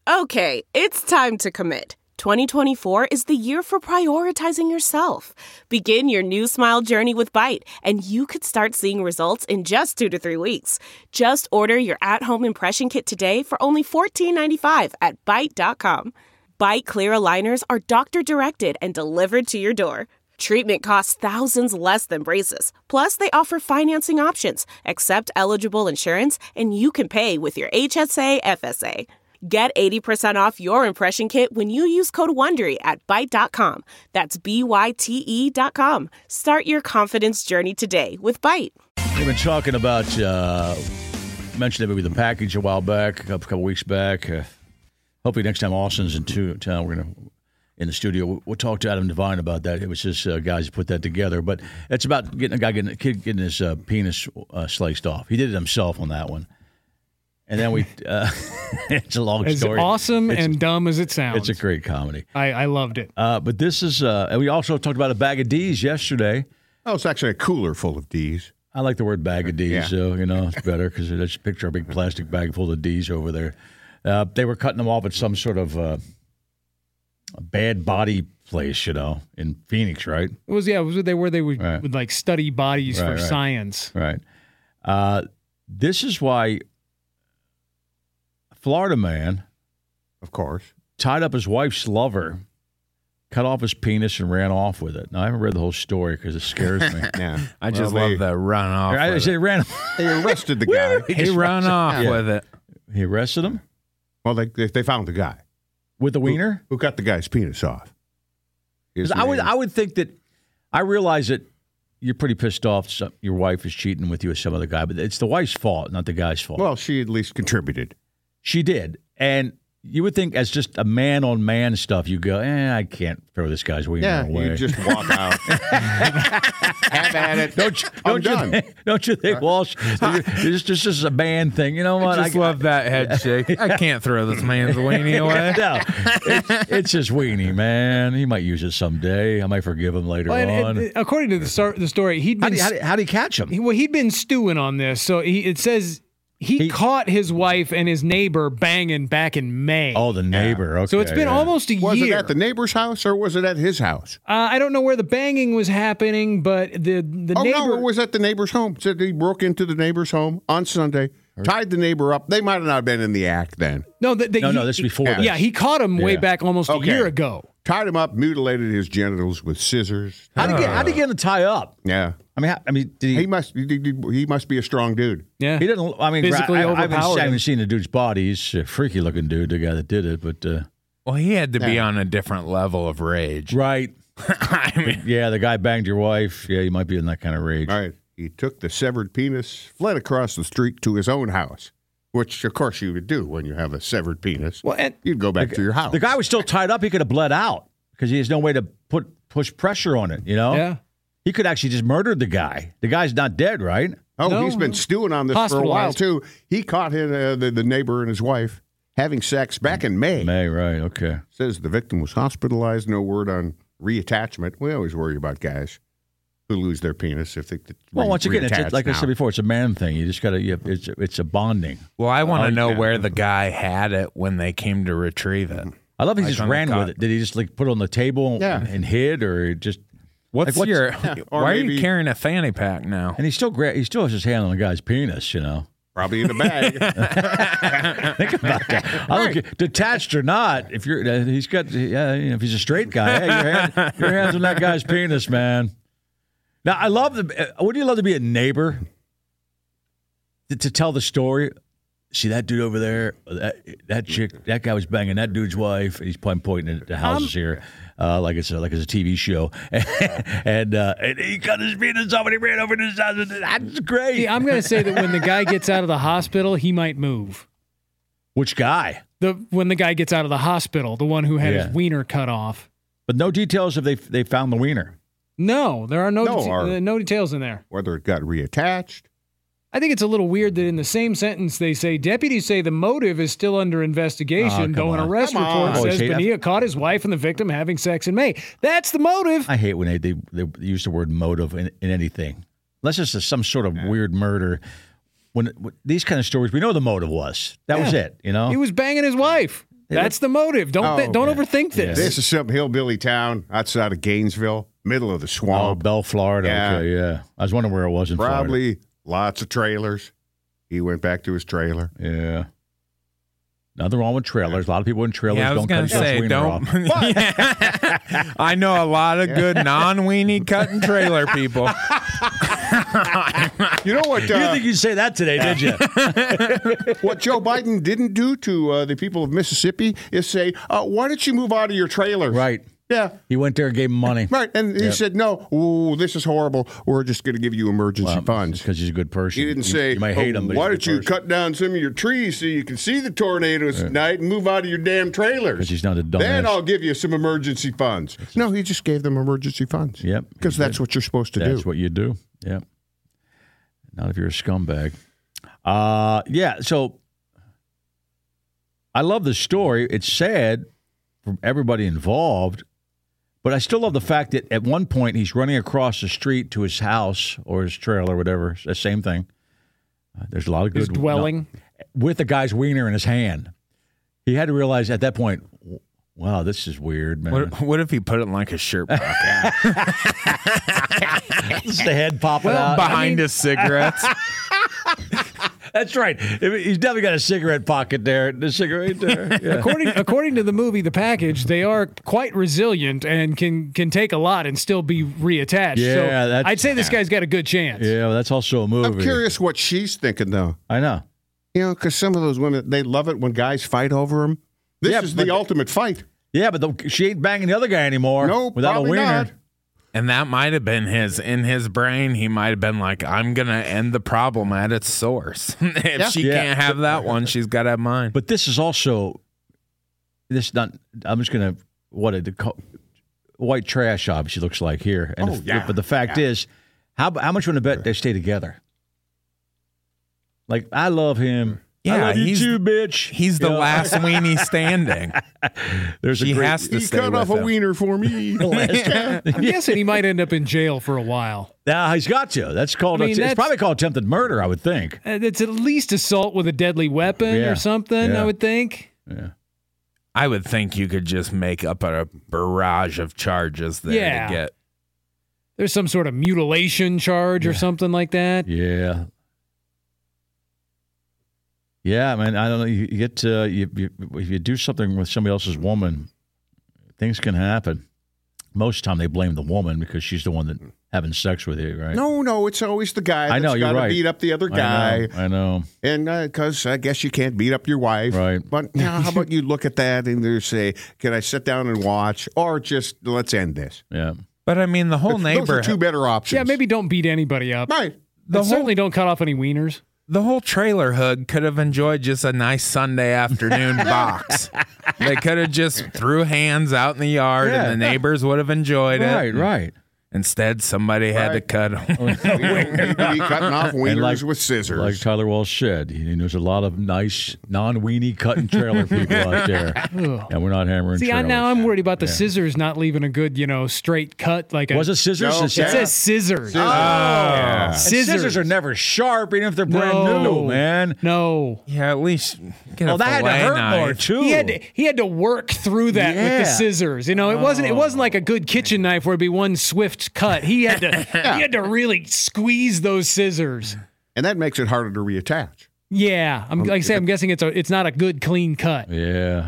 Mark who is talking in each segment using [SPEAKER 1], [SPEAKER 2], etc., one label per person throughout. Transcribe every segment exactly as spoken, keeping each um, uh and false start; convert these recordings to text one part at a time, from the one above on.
[SPEAKER 1] Okay, it's time to commit. twenty twenty-four is the year for prioritizing yourself. Begin your new smile journey with Byte, and you could start seeing results in just two to three weeks. Just order your at-home impression kit today for only fourteen ninety-five at byte dot com. Byte clear aligners are doctor-directed and delivered to your door. Treatment costs thousands less than braces. Plus, they offer financing options, accept eligible insurance, and you can pay with your H S A F S A. Get eighty percent off your impression kit when you use code WONDERY at byte dot com. That's B Y T E dot com. Start your confidence journey today with Byte.
[SPEAKER 2] We've been talking about, uh, mentioned maybe the package a while back, a couple, couple weeks back. Uh, hopefully next time Austin's in two, town, we're going to, in the studio, we'll, we'll talk to Adam Devine about that. It was just uh, guys who put that together. But it's about getting a guy, getting a kid getting his uh, penis uh, sliced off. He did it himself on that one. And then we, uh, it's a long
[SPEAKER 3] as
[SPEAKER 2] story.
[SPEAKER 3] As awesome
[SPEAKER 2] it's,
[SPEAKER 3] and dumb as it sounds.
[SPEAKER 2] It's a great comedy.
[SPEAKER 3] I, I loved it.
[SPEAKER 2] Uh, but this is, uh, and we also talked about a bag of D's yesterday.
[SPEAKER 4] Oh, it's actually a cooler full of D's.
[SPEAKER 2] I like the word bag of D's,
[SPEAKER 4] yeah.
[SPEAKER 2] so, you know, it's better because let's picture a big plastic bag full of D's over there. Uh, they were cutting them off at some sort of uh, bad body place, you know, in Phoenix, right?
[SPEAKER 3] It was, yeah, it was they where they would,
[SPEAKER 2] right.
[SPEAKER 3] would like study bodies
[SPEAKER 2] right,
[SPEAKER 3] for
[SPEAKER 2] right.
[SPEAKER 3] science.
[SPEAKER 2] Right. Uh, this is why Florida man,
[SPEAKER 4] of course,
[SPEAKER 2] tied up his wife's lover, cut off his penis, and ran off with it. Now, I haven't read the whole story because it scares me.
[SPEAKER 4] yeah.
[SPEAKER 5] I just
[SPEAKER 4] well,
[SPEAKER 5] love
[SPEAKER 4] they,
[SPEAKER 5] the run off.
[SPEAKER 2] I,
[SPEAKER 5] with
[SPEAKER 2] they
[SPEAKER 5] it.
[SPEAKER 2] ran.
[SPEAKER 4] They arrested the guy.
[SPEAKER 5] He, he ran off
[SPEAKER 4] yeah.
[SPEAKER 5] with it.
[SPEAKER 2] He arrested him
[SPEAKER 4] Well, they they found the guy
[SPEAKER 2] with the wiener.
[SPEAKER 4] Who, who cut the guy's penis off? His
[SPEAKER 2] I would
[SPEAKER 4] name-
[SPEAKER 2] I would think that I realize that you're pretty pissed off. Some, your wife is cheating with you with some other guy, but it's the wife's fault, not the guy's fault.
[SPEAKER 4] Well, she at least contributed.
[SPEAKER 2] She did, and you would think as just a man on man stuff, you go, eh, I can't throw this guy's wiener
[SPEAKER 4] Yeah,
[SPEAKER 2] away.
[SPEAKER 4] you just walk out. Have at it.
[SPEAKER 2] Don't you,
[SPEAKER 4] I'm
[SPEAKER 2] don't you
[SPEAKER 4] done.
[SPEAKER 2] think, don't you think, Walsh? This just is a man thing. You know what?
[SPEAKER 5] I just
[SPEAKER 2] I,
[SPEAKER 5] love that head shake. I can't throw this man's weenie away.
[SPEAKER 2] No, it's, it's his weenie, man. He might use it someday. I might forgive him later
[SPEAKER 3] Well, and-
[SPEAKER 2] on.
[SPEAKER 3] and according to the, start, the story, he'd
[SPEAKER 2] How
[SPEAKER 3] been
[SPEAKER 2] do, you, how, do, how do you catch him?
[SPEAKER 3] he, well, he'd been stewing on this. So he, it says he,
[SPEAKER 2] He-
[SPEAKER 3] caught his wife and his neighbor banging back in May.
[SPEAKER 2] Oh, the neighbor. Okay,
[SPEAKER 3] so it's been
[SPEAKER 2] yeah.
[SPEAKER 3] almost a
[SPEAKER 4] Was
[SPEAKER 3] year.
[SPEAKER 4] it at the neighbor's house or was it at his house?
[SPEAKER 3] uh, I don't know where the banging was happening, but the the
[SPEAKER 4] Oh,
[SPEAKER 3] neighbor.
[SPEAKER 4] no, it was at the neighbor's home. Said he broke into the neighbor's home on Sunday, tied the neighbor up. They might have not been in the act then.
[SPEAKER 3] no, the, the,
[SPEAKER 2] No,
[SPEAKER 3] he,
[SPEAKER 2] no, this is before
[SPEAKER 3] Yeah,
[SPEAKER 2] this.
[SPEAKER 3] he caught him way
[SPEAKER 2] Yeah.
[SPEAKER 3] back almost a
[SPEAKER 4] Okay.
[SPEAKER 3] year ago.
[SPEAKER 4] Tied him up, mutilated his genitals with scissors.
[SPEAKER 2] How did he get? How did he get him to tie up?
[SPEAKER 4] Yeah.
[SPEAKER 2] I mean, how, I mean, did he?
[SPEAKER 4] He must he, he, he must be a strong dude.
[SPEAKER 3] Yeah,
[SPEAKER 2] He didn't. I mean,
[SPEAKER 3] Physically
[SPEAKER 2] I, I, I haven't,
[SPEAKER 3] overpowered
[SPEAKER 2] I haven't
[SPEAKER 3] him.
[SPEAKER 2] seen the dude's body. He's a freaky looking dude, the guy that did it. But uh,
[SPEAKER 5] Well, he had to be
[SPEAKER 4] Yeah.
[SPEAKER 5] on a different level of rage.
[SPEAKER 2] right,
[SPEAKER 5] I mean,
[SPEAKER 2] yeah, the guy banged your wife. Yeah, he might be in that kind of rage.
[SPEAKER 4] All right. He took the severed penis, fled across the street to his own house, which, of course, you would do when you have a severed penis.
[SPEAKER 3] Well, and-
[SPEAKER 4] You'd go back to your house.
[SPEAKER 2] The guy was still tied up. He could have bled out because he has no way to put push pressure on it. You know,
[SPEAKER 3] yeah.
[SPEAKER 2] he could actually just murdered the guy. The guy's not dead, right?
[SPEAKER 4] Oh,
[SPEAKER 3] No,
[SPEAKER 4] he's been
[SPEAKER 3] no.
[SPEAKER 4] stewing on this for a while,
[SPEAKER 3] Hospitalized.
[SPEAKER 4] too. He caught his, uh, the, the neighbor and his wife having sex back in May.
[SPEAKER 2] May, right? Okay.
[SPEAKER 4] Says the victim was hospitalized. No word on reattachment. We always worry about guys who lose their penis if they get
[SPEAKER 2] Well,
[SPEAKER 4] re-
[SPEAKER 2] once again, it's,
[SPEAKER 4] reattached
[SPEAKER 2] it's like I
[SPEAKER 4] now.
[SPEAKER 2] said before, it's a man thing. You just got to. You, it's it's a bonding.
[SPEAKER 5] well, I want
[SPEAKER 2] Oh,
[SPEAKER 5] to know
[SPEAKER 2] yeah.
[SPEAKER 5] where the guy had it when they came to retrieve it.
[SPEAKER 2] I love he
[SPEAKER 5] Like
[SPEAKER 2] just
[SPEAKER 5] on the
[SPEAKER 2] ran with
[SPEAKER 5] cot.
[SPEAKER 2] it. Did he just like put it on the table
[SPEAKER 4] Yeah.
[SPEAKER 2] and hid, or he just?
[SPEAKER 5] What's,
[SPEAKER 2] Like, what's-
[SPEAKER 5] your?
[SPEAKER 4] or
[SPEAKER 5] why are
[SPEAKER 4] maybe-
[SPEAKER 5] you carrying a fanny pack now?
[SPEAKER 2] And he still gra- he still has his hand on the guy's penis. You know.
[SPEAKER 4] Probably in the bag.
[SPEAKER 2] Think about that. I don't care, detached or not. If you're, uh, he's got. Yeah, you know, if he's a straight guy, hey, your, hand, your hands on that guy's penis, man. Now, I love the. Uh, wouldn't you love to be a neighbor to, to tell the story? See that dude over there? That that chick, that guy was banging that dude's wife. He's pointing pointing at the houses here, uh, like it's a, like it's a T V show, and uh, and he cut his penis off and he ran over to his house. That's great.
[SPEAKER 3] See, I'm going to say that when the guy gets out of the hospital, he might move.
[SPEAKER 2] Which guy?
[SPEAKER 3] The when the guy gets out of the hospital, the one who had
[SPEAKER 2] Yeah.
[SPEAKER 3] his wiener cut off.
[SPEAKER 2] But no details if they they found the wiener.
[SPEAKER 3] No, there are no
[SPEAKER 4] No,
[SPEAKER 3] deta-
[SPEAKER 4] our-
[SPEAKER 3] uh, no details in there.
[SPEAKER 4] Whether it got reattached.
[SPEAKER 3] I think it's a little weird that in the same sentence they say deputies say the motive is still under investigation,
[SPEAKER 2] Oh, come
[SPEAKER 3] though an
[SPEAKER 2] on.
[SPEAKER 3] arrest
[SPEAKER 4] Come on.
[SPEAKER 3] report
[SPEAKER 2] Oh,
[SPEAKER 3] says
[SPEAKER 2] see, I-
[SPEAKER 3] Bonilla caught his wife and the victim having sex in May. That's the motive.
[SPEAKER 2] I hate when they, they, they use the word motive in, in anything. Unless it's just some sort of weird murder. When, when these kind of stories, we know the motive was. That was
[SPEAKER 3] Yeah.
[SPEAKER 2] it, you know?
[SPEAKER 3] He was banging his wife. That's the motive. Don't
[SPEAKER 4] Oh,
[SPEAKER 3] th- don't
[SPEAKER 4] okay.
[SPEAKER 3] overthink this.
[SPEAKER 4] This is some hillbilly town outside of Gainesville, middle of the
[SPEAKER 2] Oh,
[SPEAKER 4] swamp.
[SPEAKER 2] Bell, Florida.
[SPEAKER 4] Yeah.
[SPEAKER 2] Okay, yeah. I was wondering where it was in Florida.
[SPEAKER 4] Probably lots of trailers. He went back to his trailer.
[SPEAKER 2] Yeah. Nothing wrong with trailers. A lot of people in trailers
[SPEAKER 5] Yeah, I was
[SPEAKER 2] don't cut
[SPEAKER 5] gonna
[SPEAKER 2] each
[SPEAKER 5] say
[SPEAKER 2] wiener
[SPEAKER 5] don't.
[SPEAKER 2] off.
[SPEAKER 5] Yeah. I know a lot of good non-weenie cutting trailer people.
[SPEAKER 4] You know what?
[SPEAKER 2] You didn't
[SPEAKER 4] Uh,
[SPEAKER 2] think you'd say that today, did you?
[SPEAKER 4] what Joe Biden didn't do to uh, the people of Mississippi is say, uh, "Why don't you move out of your trailers?"
[SPEAKER 2] Right.
[SPEAKER 4] Yeah.
[SPEAKER 2] He went there and gave him money.
[SPEAKER 4] Right. And he
[SPEAKER 2] Yep.
[SPEAKER 4] said, "No, ooh, this is horrible. We're just going to give you emergency funds."
[SPEAKER 2] Because he's a good person.
[SPEAKER 4] He didn't
[SPEAKER 2] You-
[SPEAKER 4] say,
[SPEAKER 2] you might hate
[SPEAKER 4] "Oh,
[SPEAKER 2] him, but
[SPEAKER 4] why
[SPEAKER 2] he's a
[SPEAKER 4] don't
[SPEAKER 2] good
[SPEAKER 4] you
[SPEAKER 2] person."
[SPEAKER 4] cut down some of your trees so you can see the tornadoes at night and move out of your damn trailers?"
[SPEAKER 2] 'Cause he's not a dumbass.
[SPEAKER 4] Then I'll give you some emergency funds. No, he just gave them emergency funds.
[SPEAKER 2] Yep.
[SPEAKER 4] Because that's what you're supposed to
[SPEAKER 2] That's
[SPEAKER 4] do.
[SPEAKER 2] what you do. Yep. Not if you're a scumbag. Uh, yeah. So I love the story. It's sad for everybody involved, but I still love the fact that at one point he's running across the street to his house or his trailer, whatever. It's the same thing. Uh, there's a lot of good
[SPEAKER 3] His dwelling.
[SPEAKER 2] no, with the guy's wiener in his hand. He had to realize at that point, wow, this is weird, man.
[SPEAKER 5] What, what if he put it in like a shirt pocket
[SPEAKER 2] It's the head popping
[SPEAKER 3] Well,
[SPEAKER 2] out.
[SPEAKER 5] behind his cigarettes?
[SPEAKER 2] That's right. He's definitely got a cigarette pocket there. The cigarette there. Yeah.
[SPEAKER 3] According according to the movie, The Package, they are quite resilient and can can take a lot and still be reattached.
[SPEAKER 2] Yeah,
[SPEAKER 3] so
[SPEAKER 2] that's-
[SPEAKER 3] I'd say this guy's got a good chance.
[SPEAKER 2] Yeah, well, that's also a movie.
[SPEAKER 4] I'm curious what she's thinking, though.
[SPEAKER 2] I know.
[SPEAKER 4] You know, because some of those women, they love it when guys fight over them. This
[SPEAKER 2] Yeah,
[SPEAKER 4] is
[SPEAKER 2] but-
[SPEAKER 4] the ultimate fight.
[SPEAKER 2] Yeah, but the, she ain't banging the other guy anymore.
[SPEAKER 4] No,
[SPEAKER 2] without a
[SPEAKER 4] probably
[SPEAKER 2] wiener.
[SPEAKER 4] not.
[SPEAKER 5] And that might have been his in his brain. He might have been like, "I'm gonna end the problem at its source. if
[SPEAKER 4] Yeah.
[SPEAKER 5] she
[SPEAKER 2] Yeah.
[SPEAKER 5] can't have that one, she's got to have mine."
[SPEAKER 2] But this is also this. Not. I'm just gonna what a white trash. Obviously looks like here. And
[SPEAKER 4] Oh,
[SPEAKER 2] the-
[SPEAKER 4] yeah,
[SPEAKER 2] But the fact
[SPEAKER 4] yeah.
[SPEAKER 2] is, how how much would I bet they stay together? Like I love him. I
[SPEAKER 5] Yeah,
[SPEAKER 2] love you
[SPEAKER 5] he's-
[SPEAKER 2] too, bitch.
[SPEAKER 5] He's the
[SPEAKER 2] You know?
[SPEAKER 5] last weenie standing.
[SPEAKER 2] There's a
[SPEAKER 5] She
[SPEAKER 2] great,
[SPEAKER 5] has to
[SPEAKER 4] He
[SPEAKER 5] stay
[SPEAKER 4] cut
[SPEAKER 5] with
[SPEAKER 4] off a
[SPEAKER 5] him.
[SPEAKER 4] wiener for me.
[SPEAKER 3] I'm guessing he might end up in jail for a while.
[SPEAKER 2] Now he's got to. That's called.
[SPEAKER 3] I mean,
[SPEAKER 2] it's
[SPEAKER 3] that's-
[SPEAKER 2] probably called attempted murder. I would think.
[SPEAKER 3] Uh, It's at least assault with a deadly weapon
[SPEAKER 2] Yeah.
[SPEAKER 3] or something,
[SPEAKER 2] Yeah.
[SPEAKER 3] I would think.
[SPEAKER 2] Yeah.
[SPEAKER 5] I would think you could just make up a barrage of charges there
[SPEAKER 3] Yeah.
[SPEAKER 5] to get.
[SPEAKER 3] There's some sort of mutilation charge or something like that.
[SPEAKER 2] Yeah. Yeah, man. I don't know. You, you get to, you, you, if you do something with somebody else's woman, things can happen. Most of the time, they blame the woman because she's the one that having sex with you, right?
[SPEAKER 4] No, no, it's always the guy
[SPEAKER 2] I
[SPEAKER 4] that's
[SPEAKER 2] know, you're
[SPEAKER 4] got to
[SPEAKER 2] right.
[SPEAKER 4] beat up the other guy.
[SPEAKER 2] I know. I know.
[SPEAKER 4] And because I guess you can't beat up your wife.
[SPEAKER 2] Right.
[SPEAKER 4] But you know, how about you look at that and you say, can I sit down and watch? Or just let's end this.
[SPEAKER 2] Yeah.
[SPEAKER 5] But I mean, the whole
[SPEAKER 4] Those are
[SPEAKER 5] neighborhood,
[SPEAKER 4] two better options.
[SPEAKER 3] Yeah, maybe don't beat anybody up.
[SPEAKER 4] Right.
[SPEAKER 5] the
[SPEAKER 3] And
[SPEAKER 5] whole,
[SPEAKER 3] certainly don't cut off any wieners.
[SPEAKER 5] the whole trailer hood could have enjoyed just a nice Sunday afternoon box. They could have just threw hands out in the yard,
[SPEAKER 2] Yeah.
[SPEAKER 5] and the neighbors would have enjoyed
[SPEAKER 2] Right,
[SPEAKER 5] it.
[SPEAKER 2] right.
[SPEAKER 5] Instead, somebody had to
[SPEAKER 4] Right.
[SPEAKER 5] cut them.
[SPEAKER 4] You don't need to be cutting off wieners
[SPEAKER 2] like-
[SPEAKER 4] with scissors.
[SPEAKER 2] Like Tyler Walsh said, you know, there's a lot of nice non-weenie cutting trailer people out there. And we're not hammering
[SPEAKER 3] See, I,
[SPEAKER 2] trailers.
[SPEAKER 3] now I'm worried about the scissors not leaving a good, you know, straight cut. Like a,
[SPEAKER 2] Was it scissors?
[SPEAKER 4] No,
[SPEAKER 2] It
[SPEAKER 3] It
[SPEAKER 2] said-
[SPEAKER 3] says scissors.
[SPEAKER 2] Oh.
[SPEAKER 4] Yeah.
[SPEAKER 2] And
[SPEAKER 3] Scissors.
[SPEAKER 2] scissors are never sharp, even if they're brand
[SPEAKER 3] No.
[SPEAKER 2] new, man.
[SPEAKER 3] No.
[SPEAKER 5] Yeah, at least get
[SPEAKER 2] Oh,
[SPEAKER 5] a
[SPEAKER 2] that had to
[SPEAKER 5] fillet
[SPEAKER 2] hurt
[SPEAKER 5] knife.
[SPEAKER 2] more too.
[SPEAKER 3] He had to, he had to work through that with
[SPEAKER 2] Yeah.
[SPEAKER 3] the scissors. You know, it wasn't it wasn't like a good kitchen knife where it'd be one swift cut. He had to he had to really squeeze those scissors.
[SPEAKER 4] And that makes it harder to reattach.
[SPEAKER 3] Yeah, I'm like I say, I'm guessing it's a it's not a good clean cut.
[SPEAKER 2] Yeah.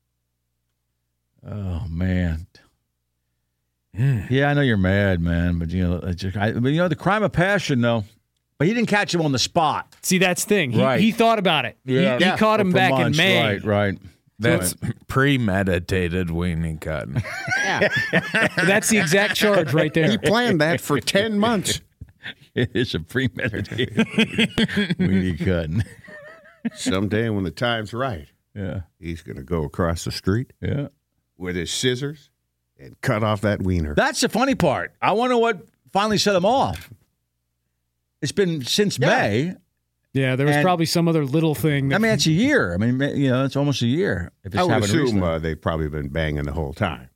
[SPEAKER 2] Oh man. Yeah, I know you're mad, man, but you know, I just, I, but you know the crime of passion, though. But he didn't catch him on the spot.
[SPEAKER 3] See, that's the thing. He,
[SPEAKER 2] Right.
[SPEAKER 3] he thought about it. He-
[SPEAKER 2] Yeah.
[SPEAKER 3] he,
[SPEAKER 2] Yeah.
[SPEAKER 3] caught him
[SPEAKER 2] For
[SPEAKER 3] back in
[SPEAKER 2] months.
[SPEAKER 3] May.
[SPEAKER 2] Right, right.
[SPEAKER 5] That's premeditated weenie cutting.
[SPEAKER 3] That's the exact charge right there.
[SPEAKER 4] He planned that for ten months.
[SPEAKER 2] It is a premeditated weenie cutting.
[SPEAKER 4] Someday when the time's right,
[SPEAKER 2] Yeah,
[SPEAKER 4] he's going to go across the street
[SPEAKER 2] yeah.
[SPEAKER 4] with his scissors and cut off that wiener.
[SPEAKER 2] That's the funny part. I wonder what finally set him off. It's been since
[SPEAKER 4] Yeah.
[SPEAKER 2] May.
[SPEAKER 3] Yeah, there was
[SPEAKER 2] And-
[SPEAKER 3] probably some other little thing. That,
[SPEAKER 2] I mean, it's a year. I mean, you know, it's almost a year. If it's
[SPEAKER 4] I would
[SPEAKER 2] happened
[SPEAKER 4] assume
[SPEAKER 2] recently.
[SPEAKER 4] uh, they've probably been banging the whole time.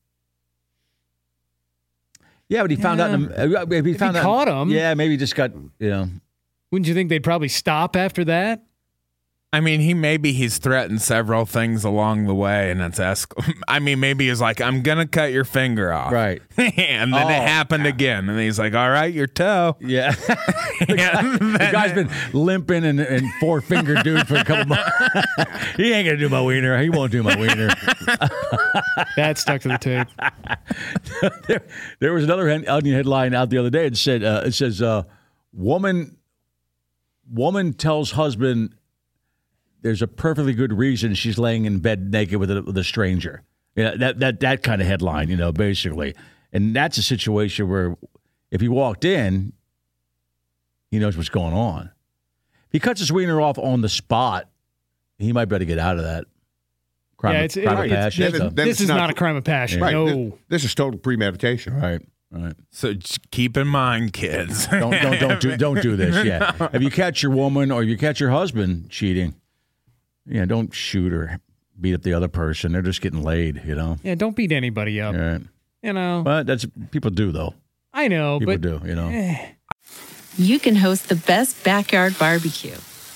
[SPEAKER 2] Yeah, but he found out. In the, uh, if he
[SPEAKER 3] If
[SPEAKER 2] found
[SPEAKER 3] he
[SPEAKER 2] out,
[SPEAKER 3] caught him-
[SPEAKER 2] Yeah, maybe he just got. You know,
[SPEAKER 3] wouldn't you think they'd probably stop after that?
[SPEAKER 5] I mean, he maybe he's threatened several things along the way, and it's esc- I mean, maybe he's like, "I'm gonna cut your finger off,"
[SPEAKER 2] Right.
[SPEAKER 5] and then
[SPEAKER 2] Oh,
[SPEAKER 5] it happened again, and he's like, "All right, your toe."
[SPEAKER 2] Yeah. the, guy, the guy's been limping and, and four finger dude for a couple months. He ain't gonna do my wiener. He won't do my wiener.
[SPEAKER 3] That stuck to the tape.
[SPEAKER 2] there, there was another Onion headline out the other day. It said, uh, "It says, uh, woman, woman tells husband there's a perfectly good reason she's laying in bed naked with a, with a stranger." Yeah, that that that kind of headline, you know, basically. And that's a situation where if he walked in, he knows what's going on. If he cuts his wiener off on the spot, he might better get out of that. Crime,
[SPEAKER 3] Yeah,
[SPEAKER 2] of-
[SPEAKER 3] it's-
[SPEAKER 2] crime
[SPEAKER 3] it-
[SPEAKER 2] of
[SPEAKER 3] it's-
[SPEAKER 2] passion.
[SPEAKER 4] Then it-
[SPEAKER 2] stuff.
[SPEAKER 4] then
[SPEAKER 3] This
[SPEAKER 4] it's
[SPEAKER 3] is
[SPEAKER 4] not-
[SPEAKER 3] not a crime of passion.
[SPEAKER 4] Right.
[SPEAKER 3] No.
[SPEAKER 4] This, this is total premeditation.
[SPEAKER 2] Right, right.
[SPEAKER 5] So just keep in mind, kids.
[SPEAKER 2] Don't don't don't do don't do this. Yeah. If you catch your woman or you catch your husband cheating, yeah, don't shoot or beat up the other person. They're just getting laid, you know.
[SPEAKER 3] Yeah, don't beat anybody up.
[SPEAKER 2] All right.
[SPEAKER 3] You know,
[SPEAKER 2] But that's people do though.
[SPEAKER 3] I know,
[SPEAKER 2] People
[SPEAKER 3] but
[SPEAKER 2] do, you know.
[SPEAKER 6] You can host the best backyard barbecue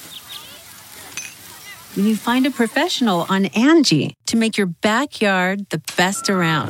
[SPEAKER 6] when you find a professional on Angie to make your backyard the best around.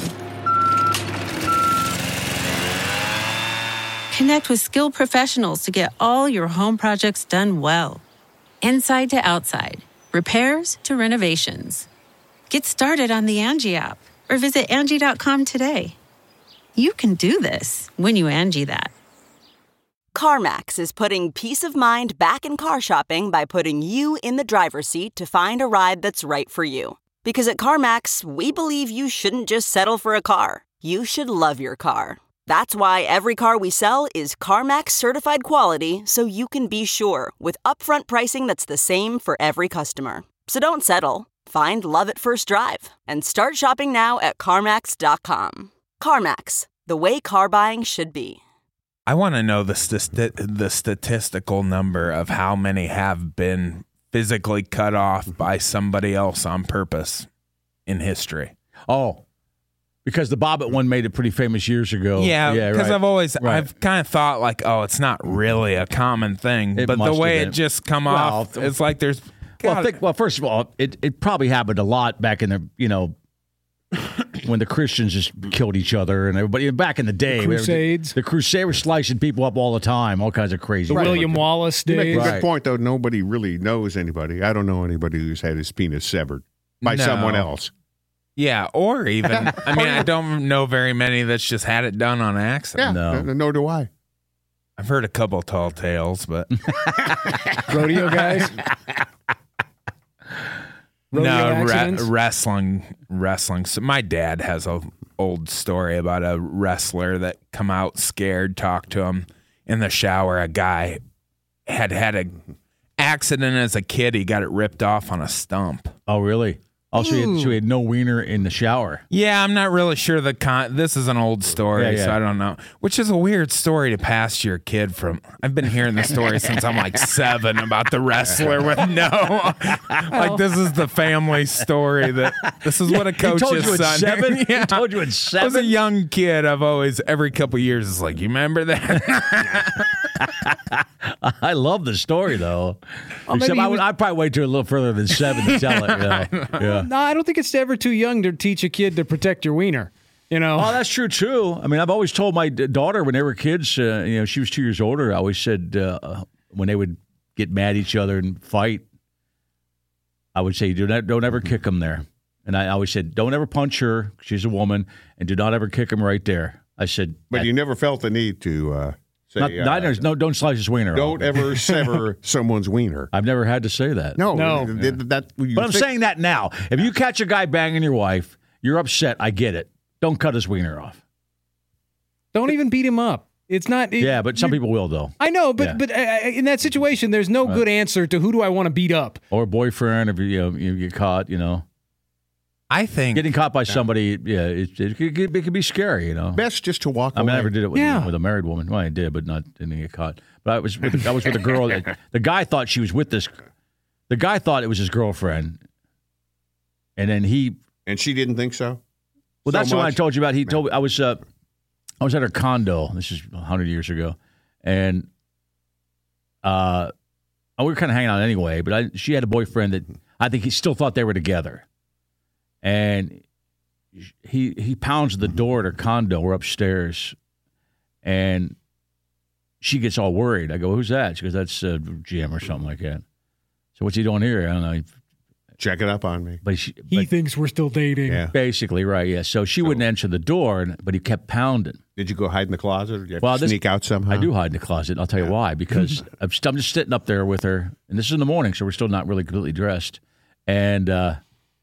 [SPEAKER 6] Connect with skilled professionals to get all your home projects done well. Inside to outside, repairs to renovations. Get started on the Angie app or visit Angie dot com today. You can do this when you Angie that.
[SPEAKER 7] CarMax is putting peace of mind back in car shopping by putting you in the driver's seat to find a ride that's right for you. Because at CarMax, we believe you shouldn't just settle for a car. You should love your car. That's why every car we sell is CarMax certified quality, so you can be sure with upfront pricing that's the same for every customer. So don't settle. Find love at first drive and start shopping now at CarMax dot com. CarMax, the way car buying should be.
[SPEAKER 5] I want to know the st- the statistical number of how many have been physically cut off by somebody else on purpose in history.
[SPEAKER 2] Oh. Because the Bobbitt one made it pretty famous years ago.
[SPEAKER 5] Yeah, because
[SPEAKER 2] right.
[SPEAKER 5] I've always
[SPEAKER 2] Right.
[SPEAKER 5] I've kind of thought like, oh, it's not really a common thing,
[SPEAKER 2] It
[SPEAKER 5] but
[SPEAKER 2] must
[SPEAKER 5] the way
[SPEAKER 2] have
[SPEAKER 5] it
[SPEAKER 2] been.
[SPEAKER 5] just come
[SPEAKER 2] Well,
[SPEAKER 5] off,
[SPEAKER 2] th-
[SPEAKER 5] it's like there's.
[SPEAKER 2] Well,
[SPEAKER 5] God,
[SPEAKER 2] think, well, first of all, it, it probably happened a lot back in the, you know, when the Christians just killed each other and everybody back in the day.
[SPEAKER 3] The Crusades.
[SPEAKER 2] The Crusade were slicing people up all the time, all kinds of crazy.
[SPEAKER 3] the
[SPEAKER 2] stuff.
[SPEAKER 3] William Wallace
[SPEAKER 4] You make
[SPEAKER 3] days.
[SPEAKER 4] a
[SPEAKER 2] Right.
[SPEAKER 4] good point, though. Nobody really knows anybody. I don't know anybody who's had his penis severed by
[SPEAKER 5] No.
[SPEAKER 4] someone else.
[SPEAKER 5] yeah, or even I mean, I don't know very many that's just had it done on accident.
[SPEAKER 4] Yeah,
[SPEAKER 2] No.
[SPEAKER 4] n- nor do I.
[SPEAKER 5] I've heard a couple tall tales, but
[SPEAKER 3] Rodeo guys. Rodeo
[SPEAKER 5] no re-
[SPEAKER 3] accidents?
[SPEAKER 5] wrestling. Wrestling. So my dad has a old story about a wrestler that come out scared, talked to him in the shower. A guy had had a accident as a kid. He got it ripped off on a stump.
[SPEAKER 2] Oh, really? Oh, so he, had, so he had no wiener in the shower.
[SPEAKER 5] Yeah, I'm not really sure the con. This is an old story,
[SPEAKER 2] Yeah, yeah.
[SPEAKER 5] so I don't know. Which is a weird story to pass to your kid from. I've been hearing the story since I'm like seven about the wrestler with no. Like this is the family story that this is what a
[SPEAKER 2] He
[SPEAKER 5] coach's
[SPEAKER 2] told you at
[SPEAKER 5] son.
[SPEAKER 2] seven?
[SPEAKER 5] Yeah.
[SPEAKER 2] He told you at
[SPEAKER 5] I was a
[SPEAKER 2] seven?
[SPEAKER 5] young kid. I've always every couple of years it's like, you remember that?
[SPEAKER 2] I love the story, though.
[SPEAKER 3] Well,
[SPEAKER 2] Except
[SPEAKER 3] maybe
[SPEAKER 2] I
[SPEAKER 3] he
[SPEAKER 2] would,
[SPEAKER 3] was-
[SPEAKER 2] I'd probably wait till a little further than seven to tell it. You know? Yeah.
[SPEAKER 3] No, I don't think it's ever too young to teach a kid to protect your wiener. You know,
[SPEAKER 2] Oh, that's true too. I mean, I've always told my d- daughter when they were kids, uh, you know, she was two years older. I always said uh, when they would get mad at each other and fight, I would say, "Do not, don't ever kick them there." And I always said, "Don't ever punch her. She's a woman, and do not ever kick him right there." I said,
[SPEAKER 4] But
[SPEAKER 2] that-
[SPEAKER 4] you never felt the need to uh, say,
[SPEAKER 2] not,
[SPEAKER 4] uh,
[SPEAKER 2] not- no, don't slice his wiener.
[SPEAKER 4] don't
[SPEAKER 2] off.
[SPEAKER 4] ever sever someone's wiener.
[SPEAKER 2] I've never had to say that.
[SPEAKER 4] No,
[SPEAKER 3] No.
[SPEAKER 4] th- th- that, you
[SPEAKER 2] But I'm
[SPEAKER 4] think-
[SPEAKER 2] saying that now. If you catch a guy banging your wife, you're upset. I get it. Don't cut his wiener off.
[SPEAKER 3] don't even beat him up. It's not. It,
[SPEAKER 2] Yeah, but some
[SPEAKER 3] you're-
[SPEAKER 2] people will though.
[SPEAKER 3] I know, but
[SPEAKER 2] Yeah.
[SPEAKER 3] but uh, in that situation, there's no good answer to who do I want to beat up.
[SPEAKER 2] Or a boyfriend, if you, you know you get caught, you know.
[SPEAKER 5] I think
[SPEAKER 2] Getting caught by somebody, yeah, it, it, could, it could be scary, you know.
[SPEAKER 4] best just to walk
[SPEAKER 2] I mean,
[SPEAKER 4] away.
[SPEAKER 2] I never did it with,
[SPEAKER 3] Yeah.
[SPEAKER 2] with a married woman. Well, I did, but not didn't get caught. But I was with, I was with a girl. That, the guy thought she was with this. The guy thought it was his girlfriend, and then he.
[SPEAKER 4] And she didn't think so?
[SPEAKER 2] Well,
[SPEAKER 4] So
[SPEAKER 2] that's the one I
[SPEAKER 4] much?
[SPEAKER 2] told you about. He told me I was. Uh, I was at her condo. This is a hundred years ago, and uh, we were kind of hanging out anyway, but I, she had a boyfriend that I think he still thought they were together. And he he pounds the door at her condo. We're upstairs. And she gets all worried. I go, who's that? She goes, that's uh, Jim or something like that. So what's he doing here? I don't know.
[SPEAKER 4] Check it up on me.
[SPEAKER 2] But she,
[SPEAKER 3] He
[SPEAKER 2] but
[SPEAKER 3] thinks we're still dating.
[SPEAKER 4] Yeah.
[SPEAKER 2] basically, right, yeah. So she wouldn't answer the door, but he kept pounding.
[SPEAKER 4] Did you go hide in the closet, or did you have
[SPEAKER 2] Well,
[SPEAKER 4] to
[SPEAKER 2] this-
[SPEAKER 4] sneak out somehow?
[SPEAKER 2] I do hide in the closet. And I'll tell you why. Because I'm, st- I'm just sitting up there with her, and this is in the morning, so we're still not really completely dressed. And uh,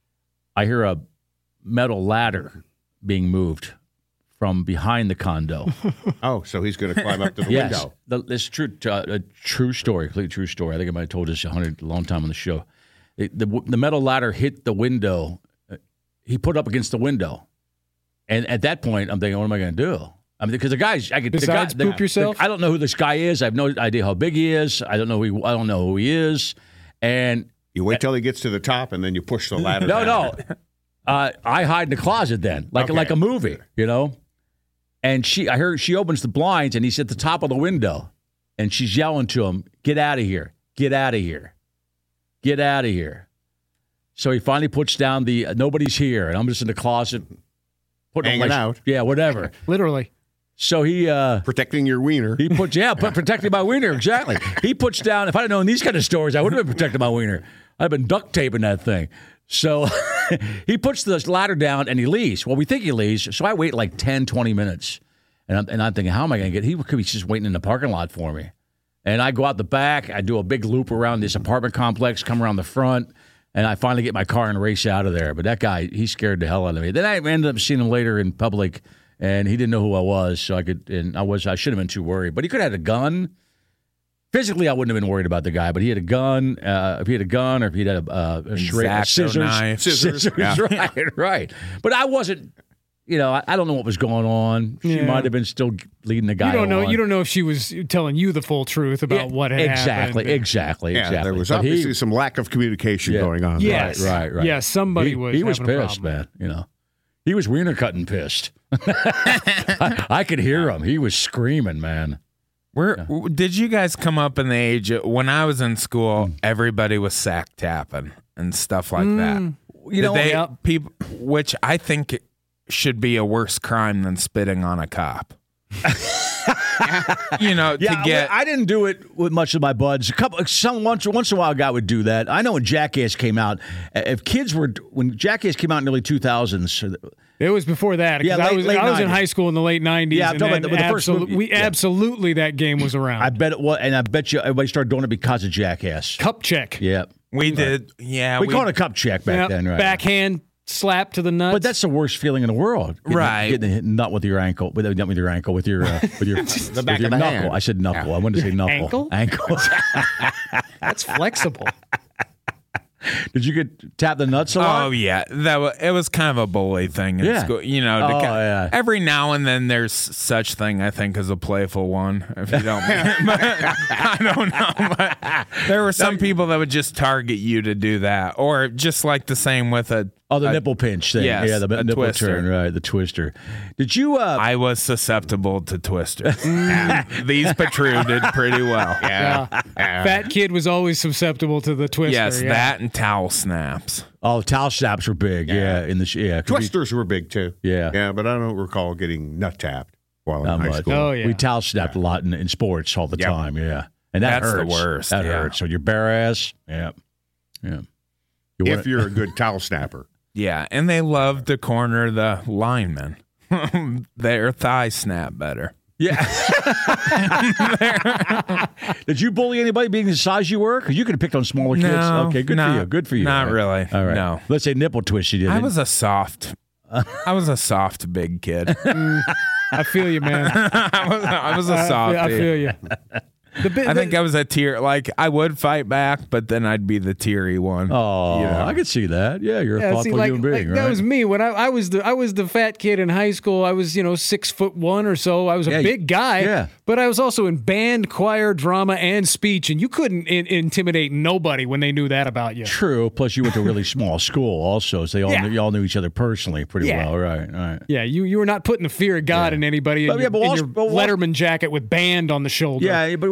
[SPEAKER 2] I hear a metal ladder being moved from behind the condo.
[SPEAKER 4] Oh, so he's going to climb up to the
[SPEAKER 2] Yes,
[SPEAKER 4] window.
[SPEAKER 2] the, this is true, uh, a true story, completely true story. I think I might have told this a hundred a long time on the show. It, the the metal ladder hit the window. Uh, He put up against the window, and at that point, I'm thinking, what am I going to do? I mean, because the guys, I could
[SPEAKER 3] Besides
[SPEAKER 2] the guy,
[SPEAKER 3] poop
[SPEAKER 2] the-
[SPEAKER 3] yourself?
[SPEAKER 2] the- I don't know who this guy is. I have no idea how big he is. I don't know. Who he, I don't know who he is. And
[SPEAKER 4] You wait till he gets to the top, and then you push the ladder
[SPEAKER 2] no,
[SPEAKER 4] down.
[SPEAKER 2] no, uh, I hide in the closet then, like
[SPEAKER 4] Okay.
[SPEAKER 2] like a movie, you know. And she, I heard she opens the blinds, and he's at the top of the window, and she's yelling to him, "Get out of here! Get out of here! Get out of here!" So he finally puts down the uh, "Nobody's here," and I'm just in the closet, putting
[SPEAKER 4] Hanging
[SPEAKER 2] my-
[SPEAKER 4] out.
[SPEAKER 2] yeah, whatever.
[SPEAKER 3] Literally.
[SPEAKER 2] So he. Uh,
[SPEAKER 4] Protecting your wiener.
[SPEAKER 2] He puts, yeah, put, protecting my wiener, exactly. He puts down, if I'd have known these kind of stories, I would have been protecting my wiener. I'd have been duct taping that thing. So he puts the ladder down and he leaves. Well, we think he leaves. So I wait like ten, twenty minutes. And I'm, and I'm thinking, how am I going to get, he could be just waiting in the parking lot for me. And I go out the back, I do a big loop around this apartment complex, come around the front, and I finally get my car and race out of there. But that guy, he scared the hell out of me. Then I ended up seeing him later in public. And he didn't know who I was, so I could. And I was. I should have been too worried. But he could have had a gun. Physically, I wouldn't have been worried about the guy. But he had a gun. Uh, if he had a gun, or if he had a, uh, a, straight, a
[SPEAKER 5] X-Acto
[SPEAKER 2] scissors,
[SPEAKER 5] knife.
[SPEAKER 2] scissors,
[SPEAKER 4] Yeah.
[SPEAKER 2] right, right. But I wasn't. You know, I, I don't know what was going on. She
[SPEAKER 3] Yeah.
[SPEAKER 2] might have been still leading the guy.
[SPEAKER 3] You don't know.
[SPEAKER 2] on.
[SPEAKER 3] You don't know if she was telling you the full truth about
[SPEAKER 2] Yeah,
[SPEAKER 3] what had
[SPEAKER 2] exactly,
[SPEAKER 3] happened.
[SPEAKER 2] exactly,
[SPEAKER 4] yeah,
[SPEAKER 2] exactly.
[SPEAKER 4] there was
[SPEAKER 2] But he-
[SPEAKER 4] obviously some lack of communication
[SPEAKER 2] Yeah.
[SPEAKER 4] going on.
[SPEAKER 3] Yes.
[SPEAKER 2] Right, right, right.
[SPEAKER 3] Yeah, somebody
[SPEAKER 2] he,
[SPEAKER 3] was
[SPEAKER 2] He was
[SPEAKER 3] having a
[SPEAKER 2] pissed,
[SPEAKER 3] problem.
[SPEAKER 2] man. You know, he was wiener cutting pissed. I, I could hear him. He was screaming, man.
[SPEAKER 5] Where w did you guys come up in the age of- when I was in school? Everybody was sack tapping and stuff like that.
[SPEAKER 2] You
[SPEAKER 5] Did
[SPEAKER 2] know,
[SPEAKER 5] they,
[SPEAKER 3] yeah.
[SPEAKER 5] people, which I think should be a worse crime than spitting on a cop. You know,
[SPEAKER 2] Yeah,
[SPEAKER 5] to get
[SPEAKER 2] I didn't do it with much of my buds. A couple, some once once in a while, a guy would do that. I know when Jackass came out, if kids were when Jackass came out in the early two thousands.
[SPEAKER 3] It was before that. 'cause
[SPEAKER 2] Yeah,
[SPEAKER 3] I
[SPEAKER 2] late-
[SPEAKER 3] was
[SPEAKER 2] late
[SPEAKER 3] I was in
[SPEAKER 2] nineties.
[SPEAKER 3] high school in the late nineties.
[SPEAKER 2] Yeah, I'm
[SPEAKER 3] and
[SPEAKER 2] talking about
[SPEAKER 3] then
[SPEAKER 2] the- the first
[SPEAKER 3] absolu-
[SPEAKER 2] movie.
[SPEAKER 3] we
[SPEAKER 2] Yeah.
[SPEAKER 3] absolutely that game was around.
[SPEAKER 2] I bet it was, and I bet you everybody started doing it because of Jackass.
[SPEAKER 3] Cup check.
[SPEAKER 2] Yeah,
[SPEAKER 5] we did, yeah,
[SPEAKER 2] we, called it a cup check back
[SPEAKER 3] Yep.
[SPEAKER 2] then, right?
[SPEAKER 3] Backhand slap to the nuts.
[SPEAKER 2] But that's the worst feeling in the world, getting,
[SPEAKER 5] Right.
[SPEAKER 2] Getting hit nut with your ankle, with not with your ankle, with your uh, with your the
[SPEAKER 4] back
[SPEAKER 2] with your
[SPEAKER 4] of the
[SPEAKER 2] knuckle.
[SPEAKER 4] hand.
[SPEAKER 2] I said knuckle. I wanted to say knuckle.
[SPEAKER 3] Ankle?
[SPEAKER 2] Ankle.
[SPEAKER 3] that's flexible.
[SPEAKER 2] Did you get tap the nuts a lot?
[SPEAKER 5] Oh yeah, that was, it was kind of a bully thing in
[SPEAKER 2] Yeah.
[SPEAKER 5] school. You know, to
[SPEAKER 2] Oh,
[SPEAKER 5] ki-
[SPEAKER 2] yeah.
[SPEAKER 5] every now and then there's such thing I think as a playful one. If you don't, but I don't know. But there were some people that would just target you to do that, or just like the same with a.
[SPEAKER 2] Oh, the
[SPEAKER 5] a-
[SPEAKER 2] nipple pinch thing.
[SPEAKER 5] yes,
[SPEAKER 2] yeah, the
[SPEAKER 5] a
[SPEAKER 2] nipple
[SPEAKER 5] twister.
[SPEAKER 2] turn, right? The twister. Did you? Uh,
[SPEAKER 5] I was susceptible to twisters. These protruded pretty well.
[SPEAKER 3] Yeah. Fat kid was always susceptible to the twister.
[SPEAKER 5] Yes,
[SPEAKER 3] yeah.
[SPEAKER 5] that and towel snaps.
[SPEAKER 2] oh, towel snaps were big. Yeah, in the sh- yeah. 'cause we-
[SPEAKER 4] Twisters were big too.
[SPEAKER 2] Yeah.
[SPEAKER 4] Yeah, but I don't recall getting nut tapped while
[SPEAKER 2] Not
[SPEAKER 4] in high
[SPEAKER 2] much.
[SPEAKER 4] school.
[SPEAKER 3] Oh, yeah.
[SPEAKER 2] We towel snapped a lot in, in sports all the
[SPEAKER 4] Yep.
[SPEAKER 2] time. Yeah, and that
[SPEAKER 5] That's the
[SPEAKER 2] hurts.
[SPEAKER 5] worst,
[SPEAKER 2] That
[SPEAKER 5] yeah.
[SPEAKER 2] hurts. So your bare ass. Yeah, yeah. You
[SPEAKER 4] If
[SPEAKER 2] want-
[SPEAKER 4] you're a good towel snapper.
[SPEAKER 5] Yeah, and they love to corner the linemen. Their thigh snap better.
[SPEAKER 2] yeah. Did you bully anybody being the size you were? Because you could have picked on smaller kids.
[SPEAKER 5] No,
[SPEAKER 2] Okay, good
[SPEAKER 5] not-
[SPEAKER 2] for you. Good for you.
[SPEAKER 5] not
[SPEAKER 2] All right.
[SPEAKER 5] really.
[SPEAKER 2] All right.
[SPEAKER 5] No.
[SPEAKER 2] Let's say nipple twist. You did.
[SPEAKER 5] I was a soft. I was a soft big kid.
[SPEAKER 3] I feel you, man.
[SPEAKER 5] I was. I was a
[SPEAKER 3] I,
[SPEAKER 5] soft.
[SPEAKER 3] I feel you. The bit,
[SPEAKER 5] I think I was a tear. Like I would fight back, but then I'd be the teary one.
[SPEAKER 2] Oh,
[SPEAKER 5] you know?
[SPEAKER 2] I could see that. Yeah, you're a
[SPEAKER 3] Yeah,
[SPEAKER 2] thoughtful
[SPEAKER 3] see, like,
[SPEAKER 2] human being,
[SPEAKER 3] like,
[SPEAKER 2] right?
[SPEAKER 3] that was me when I, I was the I was the fat kid in high school. I was you know six foot one or so. I was a
[SPEAKER 2] Yeah, you-
[SPEAKER 3] big guy.
[SPEAKER 2] yeah.
[SPEAKER 3] But I was also in band, choir, drama, and speech, and you couldn't in- intimidate nobody when they knew that about you.
[SPEAKER 2] True. Plus, you went to a really small school, also, so they all
[SPEAKER 3] Yeah.
[SPEAKER 2] knew, you all knew each other personally pretty
[SPEAKER 3] Yeah.
[SPEAKER 2] well. Right. Right.
[SPEAKER 3] Yeah, you you were not putting the fear of God in anybody
[SPEAKER 2] But
[SPEAKER 3] in
[SPEAKER 2] yeah,
[SPEAKER 3] your,
[SPEAKER 2] but
[SPEAKER 3] in
[SPEAKER 2] Wall-
[SPEAKER 3] your
[SPEAKER 2] but Wall-
[SPEAKER 3] Letterman jacket with band on the shoulder.
[SPEAKER 2] Yeah, but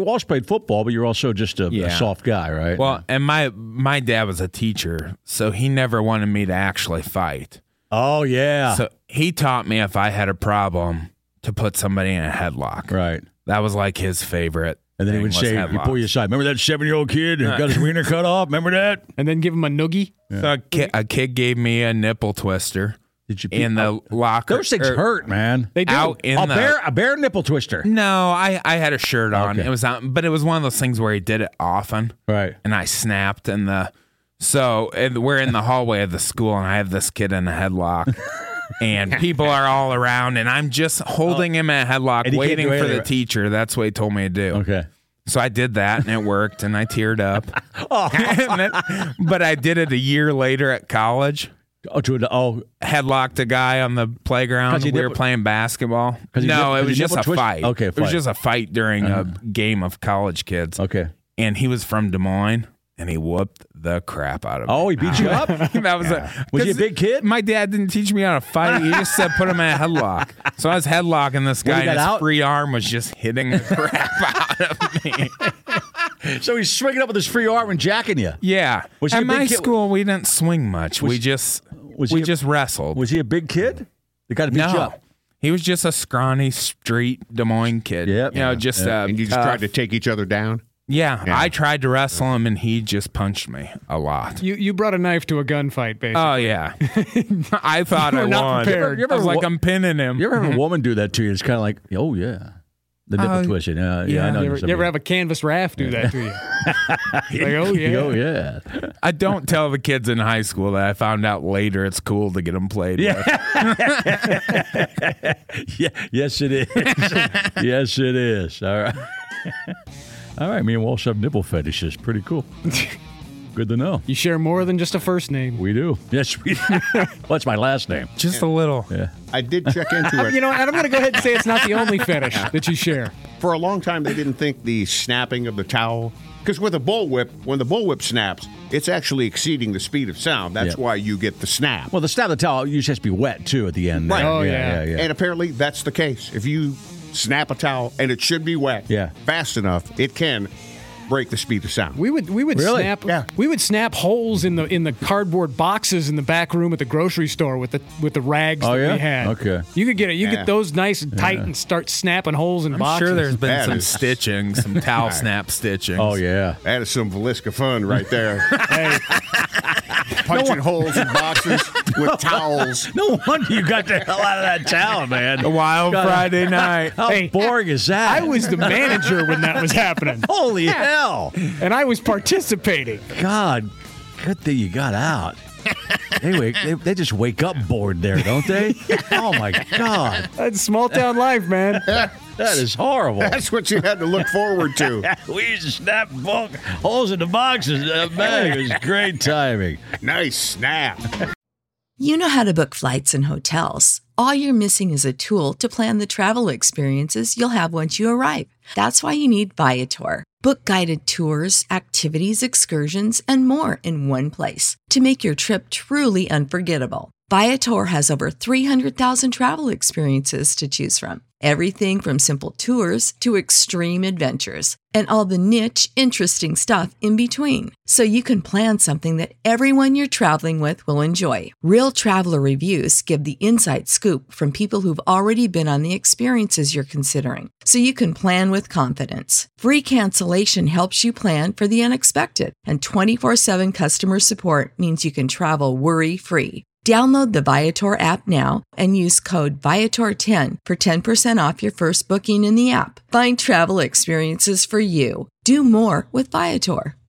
[SPEAKER 2] Walsh played football, but you're also just a,
[SPEAKER 5] Yeah.
[SPEAKER 2] a soft guy, right?
[SPEAKER 5] Well, and my my dad was a teacher, so he never wanted me to actually fight.
[SPEAKER 2] oh yeah,
[SPEAKER 5] So he taught me if I had a problem to put somebody in a headlock.
[SPEAKER 2] right.
[SPEAKER 5] That was like his favorite.
[SPEAKER 2] And then he
[SPEAKER 5] thing
[SPEAKER 2] would
[SPEAKER 5] was
[SPEAKER 2] say, "You
[SPEAKER 5] headlocks.
[SPEAKER 2] pull you aside. Remember that seven-year-old kid who got his wiener cut off? Remember that?"
[SPEAKER 3] And then give him a noogie.
[SPEAKER 5] So a kid, a kid gave me a nipple twister
[SPEAKER 2] Did you
[SPEAKER 5] in the locker.
[SPEAKER 2] Those things
[SPEAKER 5] or
[SPEAKER 2] hurt, man.
[SPEAKER 3] They do.
[SPEAKER 5] Out in
[SPEAKER 2] a
[SPEAKER 5] the
[SPEAKER 2] bear, a bear nipple twister.
[SPEAKER 5] No, I, I had a shirt on.
[SPEAKER 2] Okay.
[SPEAKER 5] It was on, but it was one of those things where he did it often,
[SPEAKER 2] Right.
[SPEAKER 5] and I snapped. And the so and we're in the hallway of the school, and I have this kid in a headlock, and people are all around, and I'm just holding him in a
[SPEAKER 2] And
[SPEAKER 5] headlock,
[SPEAKER 2] he can't
[SPEAKER 5] waiting
[SPEAKER 2] do
[SPEAKER 5] for
[SPEAKER 2] anything.
[SPEAKER 5] the teacher. That's what he told me to do.
[SPEAKER 2] Okay.
[SPEAKER 5] So I did that, and it worked, and I teared up. And then- but I did it a year later at college.
[SPEAKER 2] Oh, to a, oh,
[SPEAKER 5] Headlocked a guy on the
[SPEAKER 2] 'Cause
[SPEAKER 5] playground.
[SPEAKER 2] he
[SPEAKER 5] We were
[SPEAKER 2] nipple-
[SPEAKER 5] playing basketball.
[SPEAKER 2] 'Cause he
[SPEAKER 5] No,
[SPEAKER 2] nip- 'cause
[SPEAKER 5] it
[SPEAKER 2] he
[SPEAKER 5] was just
[SPEAKER 2] nipple
[SPEAKER 5] a
[SPEAKER 2] twist-
[SPEAKER 5] fight.
[SPEAKER 2] Okay,
[SPEAKER 5] It was
[SPEAKER 2] fight.
[SPEAKER 5] just a fight during
[SPEAKER 2] Uh-huh.
[SPEAKER 5] a game of college kids.
[SPEAKER 2] okay.
[SPEAKER 5] And he was from Des Moines, and he whooped the crap out of me.
[SPEAKER 2] Oh, he beat you up.
[SPEAKER 5] that was a,
[SPEAKER 2] Was he a
[SPEAKER 5] 'cause
[SPEAKER 2] big kid?
[SPEAKER 5] My dad didn't teach me how to fight. He just said put him in a headlock. So I was headlocking this
[SPEAKER 2] When
[SPEAKER 5] guy,
[SPEAKER 2] he
[SPEAKER 5] and
[SPEAKER 2] got
[SPEAKER 5] his
[SPEAKER 2] out?
[SPEAKER 5] free arm was just hitting the crap out of me.
[SPEAKER 2] So he's swinging up with his free arm and jacking you.
[SPEAKER 5] Yeah.
[SPEAKER 2] Was he
[SPEAKER 5] At
[SPEAKER 2] a big
[SPEAKER 5] my
[SPEAKER 2] kid?
[SPEAKER 5] school, we didn't swing much.
[SPEAKER 2] Was-
[SPEAKER 5] we just
[SPEAKER 2] was
[SPEAKER 5] we
[SPEAKER 2] he a-
[SPEAKER 5] just wrestled.
[SPEAKER 2] Was he a big kid? The guy to beat you
[SPEAKER 5] no.
[SPEAKER 2] up.
[SPEAKER 5] He was just a scrawny street Des Moines kid.
[SPEAKER 2] Yep.
[SPEAKER 5] You know,
[SPEAKER 2] Yeah.
[SPEAKER 5] just
[SPEAKER 2] Yeah.
[SPEAKER 5] uh,
[SPEAKER 4] And you just
[SPEAKER 5] tough.
[SPEAKER 4] tried to take each other down?
[SPEAKER 5] Yeah,
[SPEAKER 4] Yeah.
[SPEAKER 5] I tried to wrestle him, and he just punched me a lot.
[SPEAKER 3] You you brought a knife to a gunfight, basically.
[SPEAKER 5] Oh yeah, I thought
[SPEAKER 3] You
[SPEAKER 5] I
[SPEAKER 3] were not
[SPEAKER 5] won.
[SPEAKER 3] prepared.
[SPEAKER 2] You ever-
[SPEAKER 5] I was
[SPEAKER 2] you ever
[SPEAKER 5] like,
[SPEAKER 2] wa-
[SPEAKER 5] I'm pinning him.
[SPEAKER 2] You ever have a woman do that to you? It's kind of like, oh yeah, the nipple
[SPEAKER 5] Uh,
[SPEAKER 2] twitching. Yeah, yeah,
[SPEAKER 5] yeah.
[SPEAKER 2] I know.
[SPEAKER 3] you, ever, you ever have a canvas raft do that to you? Like, oh yeah.
[SPEAKER 2] Oh yeah.
[SPEAKER 5] I don't tell the kids in high school that I found out later it's cool to get them played with.
[SPEAKER 2] Yeah. Yes, it is. Yes, it is. All right. All right. Me and Walsh have nipple fetishes. Pretty cool. Good to know.
[SPEAKER 3] You share more than just a first name.
[SPEAKER 2] We do. Yes, we do. What's my last name?
[SPEAKER 5] Just a little.
[SPEAKER 2] Yeah.
[SPEAKER 4] I did check into it.
[SPEAKER 3] You know, and I'm going to go ahead and say it's not the only fetish that you share.
[SPEAKER 4] For a long time, they didn't think the snapping of the towel, because with a bullwhip, when the bullwhip snaps, it's actually exceeding the speed of sound. That's
[SPEAKER 2] Yeah.
[SPEAKER 4] why you get the snap.
[SPEAKER 2] Well, the snap of the towel usually has to be wet too at the end.
[SPEAKER 4] Right.
[SPEAKER 2] there.
[SPEAKER 3] Oh,
[SPEAKER 2] yeah,
[SPEAKER 3] yeah.
[SPEAKER 2] yeah, yeah.
[SPEAKER 4] And apparently, that's the case. If you snap a towel, and it should be wet,
[SPEAKER 2] Yeah.
[SPEAKER 4] fast enough, it can break the speed of sound.
[SPEAKER 3] We would we would
[SPEAKER 2] Really?
[SPEAKER 3] snap
[SPEAKER 4] Yeah.
[SPEAKER 3] we would snap holes in the in the cardboard boxes in the back room at the grocery store with the with the rags
[SPEAKER 2] Oh,
[SPEAKER 3] that
[SPEAKER 2] yeah?
[SPEAKER 3] we had.
[SPEAKER 2] Okay.
[SPEAKER 3] You could get it. You
[SPEAKER 4] Yeah.
[SPEAKER 3] get those nice and tight and start snapping holes in
[SPEAKER 5] I'm
[SPEAKER 3] boxes.
[SPEAKER 5] sure there's been
[SPEAKER 4] That
[SPEAKER 5] some
[SPEAKER 4] is-
[SPEAKER 5] stitching, some towel snap stitching.
[SPEAKER 2] Oh yeah.
[SPEAKER 4] That is some Velisca fun right there.
[SPEAKER 3] Hey,
[SPEAKER 4] Punching holes in boxes with towels.
[SPEAKER 2] No wonder you got the hell out of that towel, man.
[SPEAKER 5] A wild
[SPEAKER 2] God,
[SPEAKER 5] Friday night.
[SPEAKER 2] How
[SPEAKER 3] Hey,
[SPEAKER 2] boring is that?
[SPEAKER 3] I was the manager when that was happening,
[SPEAKER 2] Holy hell!
[SPEAKER 3] and I was participating.
[SPEAKER 2] God, good thing you got out. Anyway, they, they just wake up bored there, don't they? Oh my God,
[SPEAKER 3] That's small town life, man.
[SPEAKER 2] that is horrible.
[SPEAKER 4] That's what you had to look forward to.
[SPEAKER 2] We used to snap bulk holes in the boxes. Uh, man, it was great timing.
[SPEAKER 4] Nice snap.
[SPEAKER 8] You know how to book flights and hotels. All you're missing is a tool to plan the travel experiences you'll have once you arrive. That's why you need Viator. Book guided tours, activities, excursions, and more in one place to make your trip truly unforgettable. Viator has over three hundred thousand travel experiences to choose from. Everything from simple tours to extreme adventures and all the niche, interesting stuff in between. So you can plan something that everyone you're traveling with will enjoy. Real traveler reviews give the inside scoop from people who've already been on the experiences you're considering. So you can plan with confidence. Free cancellation helps you plan for the unexpected. And twenty-four seven customer support means you can travel worry-free. Download the Viator app now and use code Viator ten for ten percent off your first booking in the app. Find travel experiences for you. Do more with Viator.